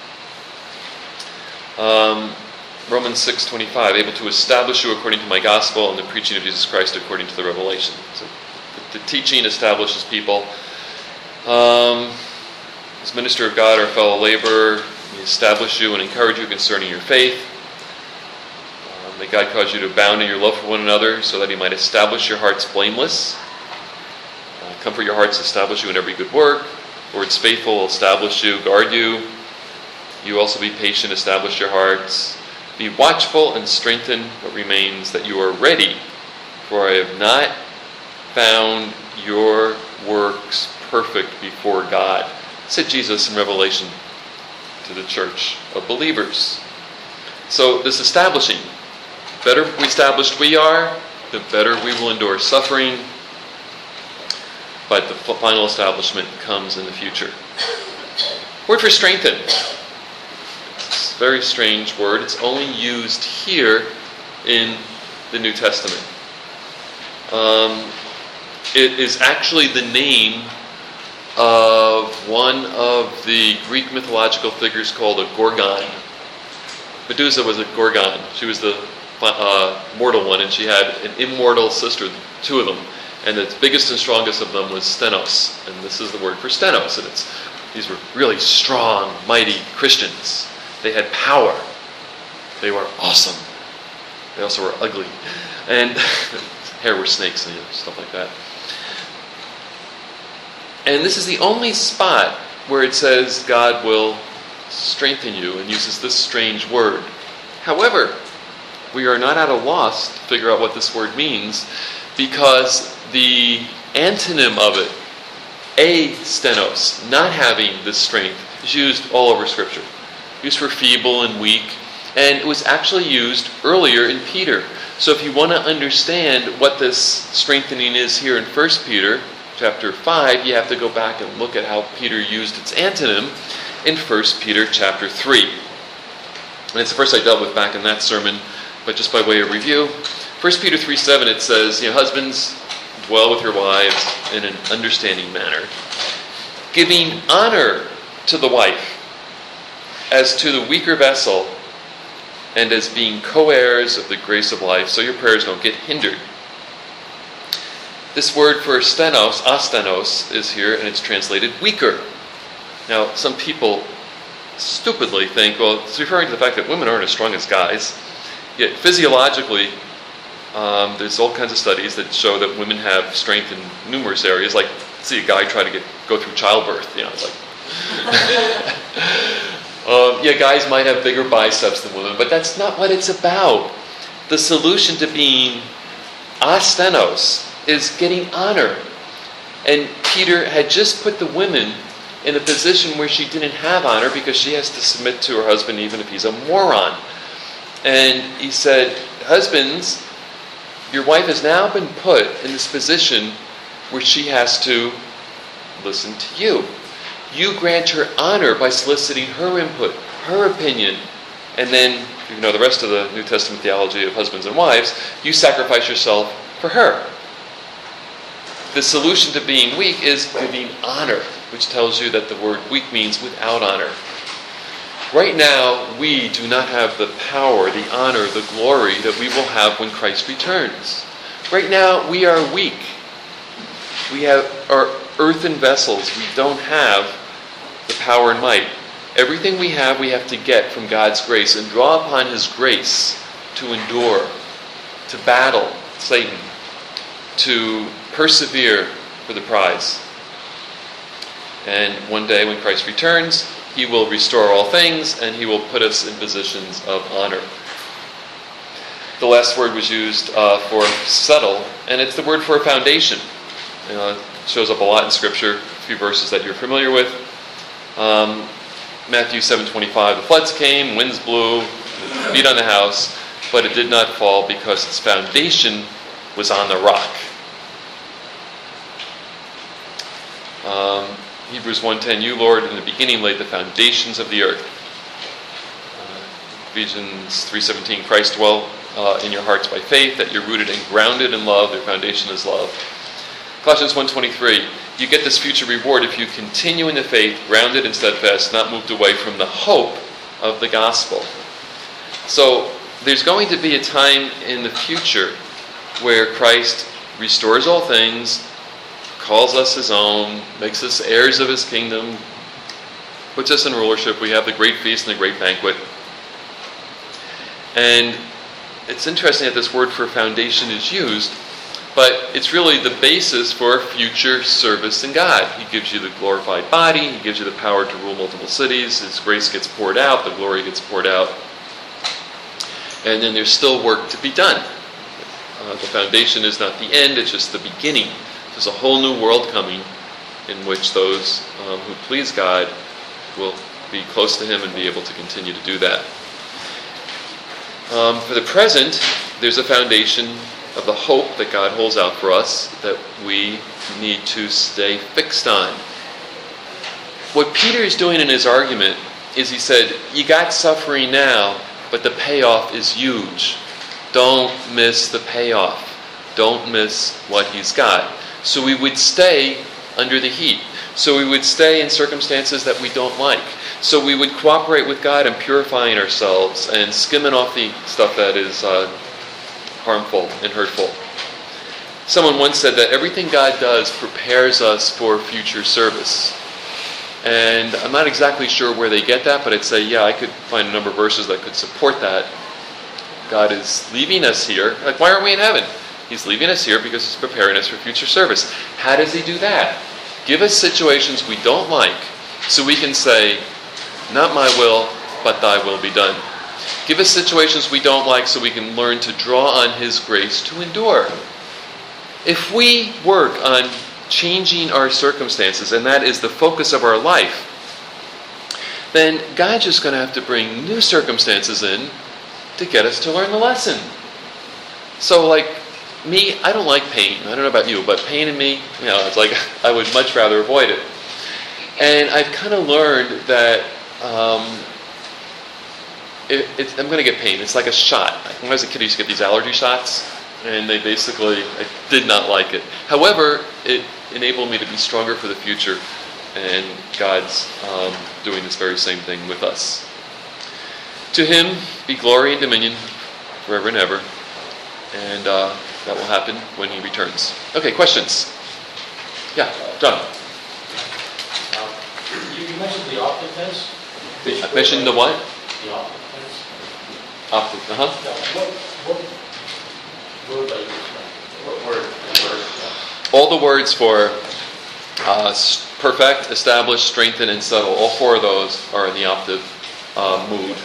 Um, Romans six twenty-five, able to establish you according to my gospel and the preaching of Jesus Christ according to the revelation. So the, the teaching establishes people. Um, as minister of God, our fellow laborer, we establish you and encourage you concerning your faith. Uh, may God cause you to abound in your love for one another, so that he might establish your hearts blameless. Uh, comfort your hearts, establish you in every good work. Lord's faithful will establish you, guard you. You also be patient, establish your hearts. Be watchful and strengthen what remains, that you are ready. For I have not found your works perfect before God, said Jesus in Revelation to the church of believers. So this establishing, the better we established we are, the better we will endure suffering. But the final establishment comes in the future. Word for strengthen. It's a very strange word. It's only used here in the New Testament. Um, it is actually the name of one of the Greek mythological figures called a Gorgon. Medusa was a Gorgon. She was the uh, mortal one, and she had an immortal sister, two of them. And the biggest and strongest of them was Stenos. And this is the word for Stenos. And it's these were really strong, mighty Christians. They had power. They were awesome. They also were ugly. And hair were snakes and stuff like that. And this is the only spot where it says God will strengthen you and uses this strange word. However, we are not at a loss to figure out what this word means, because the antonym of it, astenos, not having this strength, is used all over Scripture. Used for feeble and weak. And it was actually used earlier in Peter. So if you want to understand what this strengthening is here in First Peter chapter five, you have to go back and look at how Peter used its antonym in First Peter chapter three. And it's the first I dealt with back in that sermon, but just by way of review. First Peter three seven, it says, you know, husbands, dwell with your wives in an understanding manner, giving honor to the wife as to the weaker vessel, and as being co-heirs of the grace of life, so your prayers don't get hindered. This word for stenos, astenos, is here, and it's translated weaker. Now, some people stupidly think, well, it's referring to the fact that women aren't as strong as guys. Yet physiologically, um, there's all kinds of studies that show that women have strength in numerous areas. Like, see a guy try to get go through childbirth. You know, it's like, um, yeah, guys might have bigger biceps than women, but that's not what it's about. The solution to being astenos is getting honor. And Peter had just put the women in a position where she didn't have honor because she has to submit to her husband even if he's a moron. And he said, husbands, your wife has now been put in this position where she has to listen to you. You grant her honor by soliciting her input, her opinion, and then, you know the rest of the New Testament theology of husbands and wives, you sacrifice yourself for her. The solution to being weak is giving honor, which tells you that the word weak means without honor. Right now, we do not have the power, the honor, the glory that we will have when Christ returns. Right now, we are weak. We have our earthen vessels. We don't have the power and might. Everything we have, we have to get from God's grace and draw upon His grace to endure, to battle Satan, to persevere for the prize. And one day when Christ returns, He will restore all things and He will put us in positions of honor. The last word was used uh, for settle, and it's the word for a foundation. You know, it shows up a lot in Scripture, a few verses that you're familiar with. Um, Matthew seven twenty-five, the floods came, winds blew, beat on the house, but it did not fall because its foundation was on the rock. Um, Hebrews one ten, you, Lord, in the beginning laid the foundations of the earth. Uh, Ephesians three seventeen, Christ dwell uh, in your hearts by faith, that you're rooted and grounded in love, their foundation is love. Colossians one twenty-three, you get this future reward if you continue in the faith, grounded and steadfast, not moved away from the hope of the gospel. So there's going to be a time in the future where Christ restores all things, calls us his own, makes us heirs of his kingdom, puts us in rulership. We have the great feast and the great banquet. And it's interesting that this word for foundation is used, but it's really the basis for future service in God. He gives you the glorified body. He gives you the power to rule multiple cities. His grace gets poured out. The glory gets poured out. And then there's still work to be done. Uh, the foundation is not the end. It's just the beginning. There's a whole new world coming in which those um, who please God will be close to him and be able to continue to do that. Um, for the present, there's a foundation of the hope that God holds out for us that we need to stay fixed on. What Peter is doing in his argument is he said, you got suffering now, but the payoff is huge. Don't miss the payoff. Don't miss what he's got. So we would stay under the heat. So we would stay in circumstances that we don't like. So we would cooperate with God in purifying ourselves and skimming off the stuff that is uh, harmful and hurtful. Someone once said that everything God does prepares us for future service. And I'm not exactly sure where they get that, but I'd say, yeah, I could find a number of verses that could support that. God is leaving us here. Like, why aren't we in heaven? He's leaving us here because he's preparing us for future service. How does he do that? Give us situations we don't like so we can say, not my will, but thy will be done. Give us situations we don't like so we can learn to draw on his grace to endure. If we work on changing our circumstances, and that is the focus of our life, then God's just going to have to bring new circumstances in to get us to learn the lesson. So like me, I don't like pain. I don't know about you, but pain in me, you know, it's like I would much rather avoid it. And I've kind of learned that um, it, it, I'm going to get pain. It's like a shot. When I was a kid, I used to get these allergy shots, and they basically, I did not like it. However, it enabled me to be stronger for the future, and God's um, doing this very same thing with us. To him be glory and dominion forever and ever, and uh, that will happen when he returns. Okay, questions? Yeah, John. Uh, you, you mentioned the optic tense. I mentioned the what? The optic tense. Optic, uh-huh. Yeah, what, what word are you referring? What word? word yeah. All the words for uh, perfect, establish, strengthen, and settle, all four of those are in the optive uh, mood.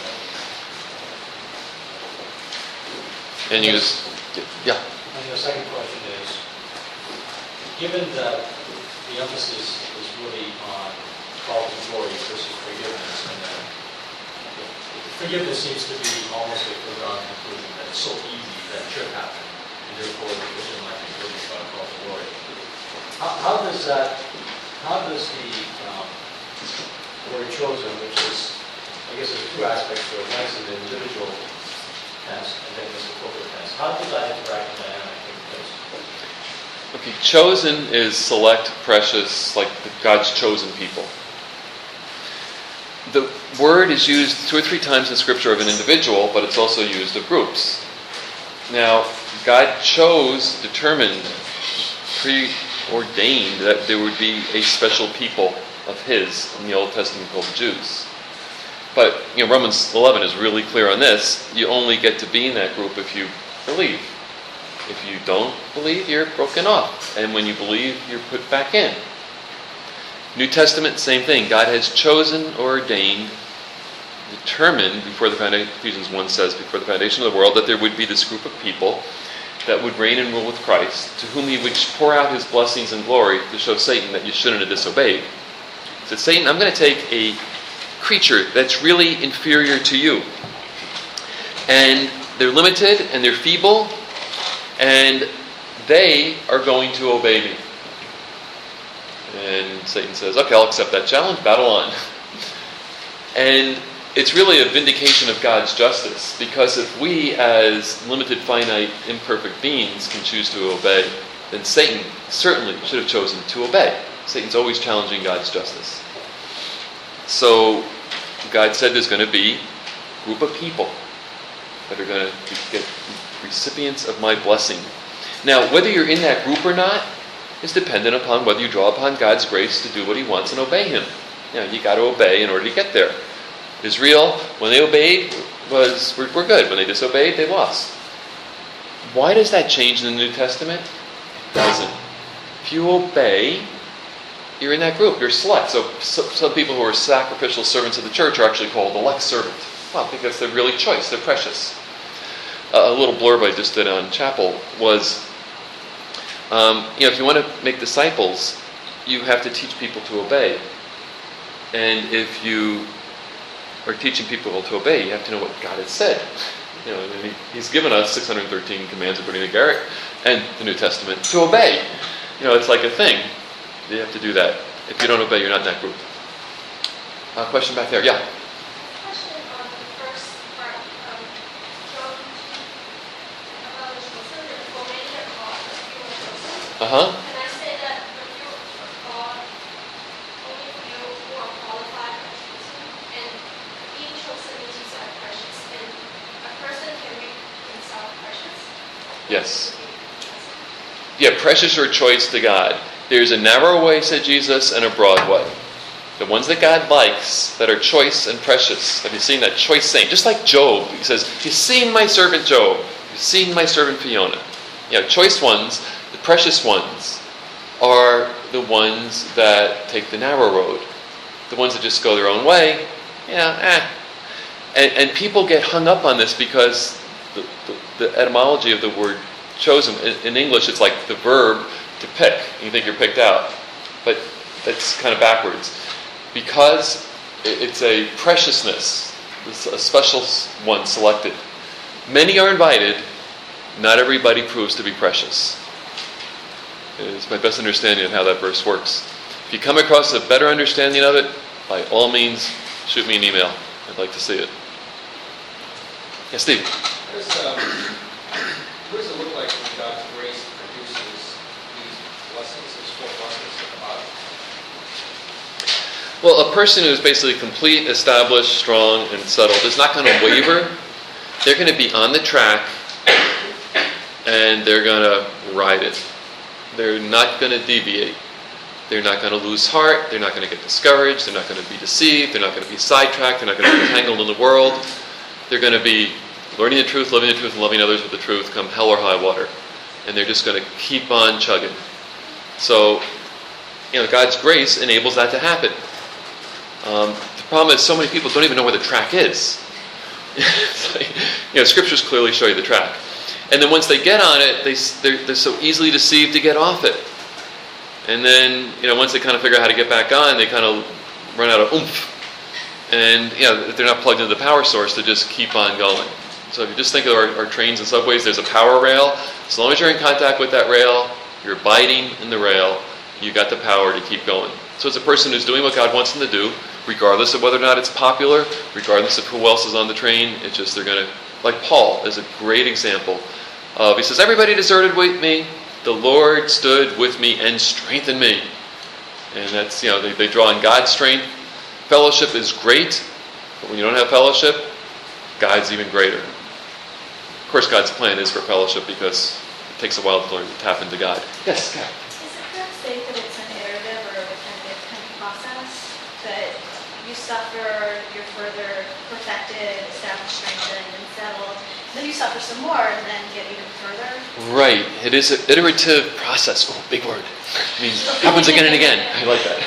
And you just, yeah. And the second question is, given that the emphasis is really on call to glory versus forgiveness, and that forgiveness seems to be almost a foregone conclusion that it's so easy that it should happen, and therefore the Christian life is really about call to glory. How, how does that, how does the um, word chosen, which is, I guess there's two aspects to it, one is an individual tense, and then there's a corporate tense. How does that interact and dynamic take place? Okay, chosen is select, precious, like God's chosen people. The word is used two or three times in Scripture of an individual, but it's also used of groups. Now, God chose, determined, preordained that there would be a special people of his in the Old Testament called the Jews. But you know, Romans eleven is really clear on this. You only get to be in that group if you believe. If you don't believe, you're broken off. And when you believe, you're put back in. New Testament, same thing. God has chosen, ordained, determined before the foundation, Ephesians one says, before the foundation of the world, that there would be this group of people that would reign and rule with Christ, to whom he would pour out his blessings and glory to show Satan that you shouldn't have disobeyed. He said, Satan, I'm going to take a creature that's really inferior to you. And they're limited and they're feeble, and they are going to obey me. And Satan says, okay, I'll accept that challenge, battle on. And it's really a vindication of God's justice, because if we as limited, finite, imperfect beings can choose to obey, then Satan certainly should have chosen to obey. Satan's always challenging God's justice. So God said there's going to be a group of people that are going to get recipients of my blessing. Now, whether you're in that group or not is dependent upon whether you draw upon God's grace to do what he wants and obey him. You know, you got to obey in order to get there. Israel, when they obeyed, was were, were good. When they disobeyed, they lost. Why does that change in the New Testament? It doesn't. If you obey, you're in that group. You're select. So, so some people who are sacrificial servants of the church are actually called elect servant. Well, because they're really choice. They're precious. Uh, a little blurb I just did on Chapel was, um, you know, if you want to make disciples, you have to teach people to obey. And if you are teaching people to obey, you have to know what God has said. You know, and he, He's given us six hundred thirteen commands according to Garrett and the New Testament to obey. You know, it's like a thing. You have to do that. If you don't obey, you're not in that group. Uh, question back there, yeah. Question on the first part of John about the chosen, the already are called, but few are chosen. Uh huh. Can I say that the few are called, only few who are qualified are chosen, and being chosen means you are precious, and a person can make himself precious? Yes. Yeah, precious or choice to God. There's a narrow way, said Jesus, and a broad way. The ones that God likes, that are choice and precious. Have you seen that choice saint? Just like Job. He says, you've seen my servant Job. You've seen my servant Fiona. You know, choice ones, the precious ones, are the ones that take the narrow road. The ones that just go their own way, yeah, eh. And, and people get hung up on this because the, the, the etymology of the word chosen, in, in English it's like the verb to pick. You think you're picked out. But that's kind of backwards. Because it's a preciousness, a special one selected. Many are invited, not everybody proves to be precious. It's my best understanding of how that verse works. If you come across a better understanding of it, by all means, shoot me an email. I'd like to see it. Yes, Steve? What, is, um, what does it look like when God's grace produces these blessings, these four blessings at the bottom? Well, a person who is basically complete, established, strong, and settled is not going to waver. They're going to be on the track, and they're going to ride it. They're not going to deviate. They're not going to lose heart. They're not going to get discouraged. They're not going to be deceived. They're not going to be sidetracked. They're not going to be entangled in the world. They're going to be learning the truth, living the truth, and loving others with the truth, come hell or high water. And they're just going to keep on chugging. So, you know, God's grace enables that to happen. Um, the problem is so many people don't even know where the track is. Like, you know, scriptures clearly show you the track. And then once they get on it, they, they're, they're so easily deceived to get off it. And then, you know, once they kind of figure out how to get back on, they kind of run out of oomph. And, you know, if they're not plugged into the power source, they just keep on going. So if you just think of our, our trains and subways, there's a power rail. As long as you're in contact with that rail, you're biting in the rail, you got the power to keep going. So it's a person who's doing what God wants them to do, regardless of whether or not it's popular, regardless of who else is on the train. It's just they're going to, like Paul is a great example of, he says, everybody deserted with me, the Lord stood with me and strengthened me. And that's, you know, they, they draw on God's strength. Fellowship is great, but when you don't have fellowship, God's even greater. Of course, God's plan is for fellowship because it takes a while to learn to tap into God. Yes, God. Is it fair to say that it's an iterative or a repetitive kind of process? That you suffer, you're further perfected, established, strengthened, and settled. Then you suffer some more and then get even further? Right. It is an iterative process. Oh, big word. It means happens again and again. I like that.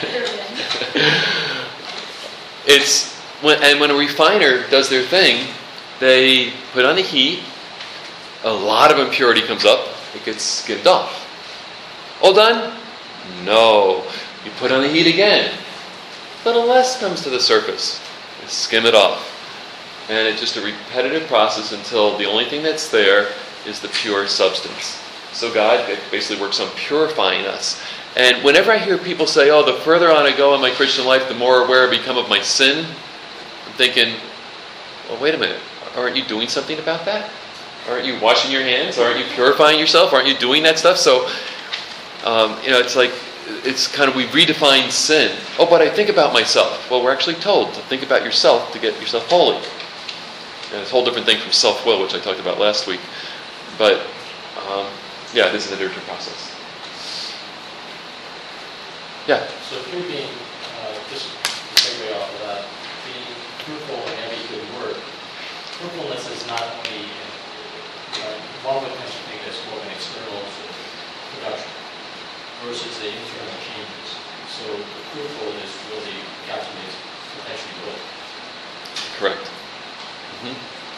It's when, and when a refiner does their thing, they put on the heat, a lot of impurity comes up, it gets skimmed off. All done? No. You put on the heat again. A little less comes to the surface. You skim it off. And it's just a repetitive process until the only thing that's there is the pure substance. So God basically works on purifying us. And whenever I hear people say, oh, the further on I go in my Christian life, the more aware I become of my sin, I'm thinking, well, wait a minute. Aren't you doing something about that? Aren't you washing your hands? Aren't you purifying yourself? Aren't you doing that stuff? So, um, you know, it's like, it's kind of, we redefine sin. Oh, but I think about myself. Well, we're actually told to think about yourself to get yourself holy. And it's a whole different thing from self-will, which I talked about last week. But, um, yeah, this is an iterative process. Yeah? So through being, uh, just to segue off of that, being fruitful in every good work, fruitfulness is not only, uh, one would tend to think that's more of an external sort of production versus the internal changes. So the fruitfulness really encapsulates potentially both. Correct. Mm-hmm.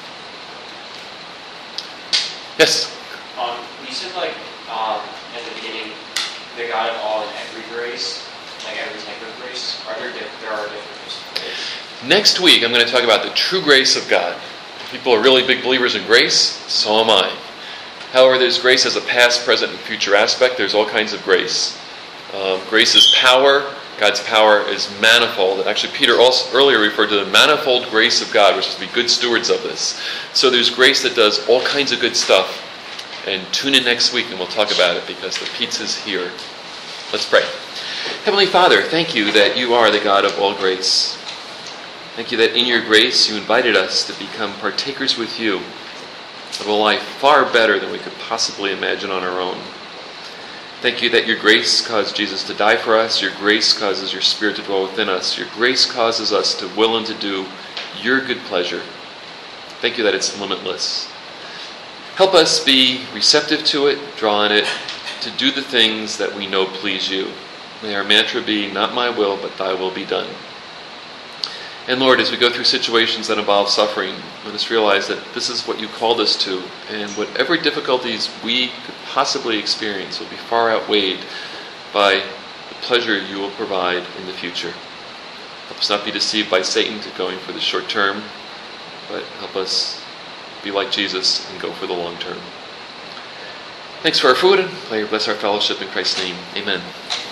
Yes? Um, you said, like, um, at the beginning, the God of all and every grace, like every type of grace. Are there diff- there are different types of grace? Next week, I'm going to talk about the true grace of God. People are really big believers in grace. So am I. However, there's grace as a past, present, and future aspect. There's all kinds of grace. Um, grace is power. God's power is manifold. Actually, Peter also earlier referred to the manifold grace of God, which is to be good stewards of this. So there's grace that does all kinds of good stuff. And tune in next week and we'll talk about it because the pizza's here. Let's pray. Heavenly Father, thank you that you are the God of all grace. Thank you that in your grace you invited us to become partakers with you of a life far better than we could possibly imagine on our own. Thank you that your grace caused Jesus to die for us. Your grace causes your Spirit to dwell within us. Your grace causes us to will and to do your good pleasure. Thank you that it's limitless. Help us be receptive to it, draw on it, to do the things that we know please you. May our mantra be, not my will, but thy will be done. And Lord, as we go through situations that involve suffering, let us realize that this is what you called us to, and whatever difficulties we could possibly experience will be far outweighed by the pleasure you will provide in the future. Help us not be deceived by Satan to going for the short term, but help us be like Jesus and go for the long term. Thanks for our food, and may you bless our fellowship in Christ's name. Amen.